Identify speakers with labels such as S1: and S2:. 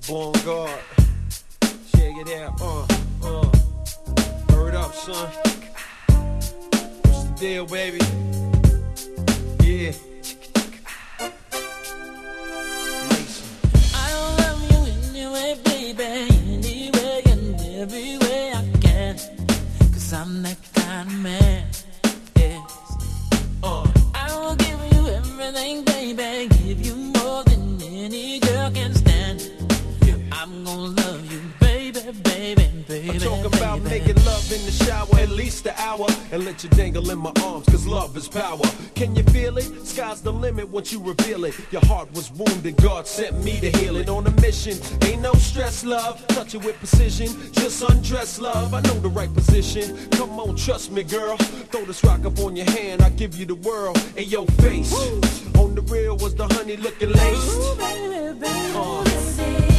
S1: Bon guard. Check it out. Hurry up, son. What's the deal, baby? Yeah.
S2: I'll love you anyway, baby. Anyway and every way I can. 'Cause I'm that kind of man. Yes. I will give you everything, baby. Give you more than any girl can stand. I'm gonna love you, baby, baby, baby.
S1: I'm talking about making love in the shower at least an hour and let you dangle in my arms, 'cause love is power. Can you feel it? Sky's the limit once you reveal it. Your heart was wounded, God sent me to heal it. On a mission, ain't no stress, love. Touch it with precision, just undress, love. I know the right position. Come on, trust me, girl. Throw this rock up on your hand, I'll give you the world in your face. On the real was the honey looking lace.
S2: Ooh, baby, baby.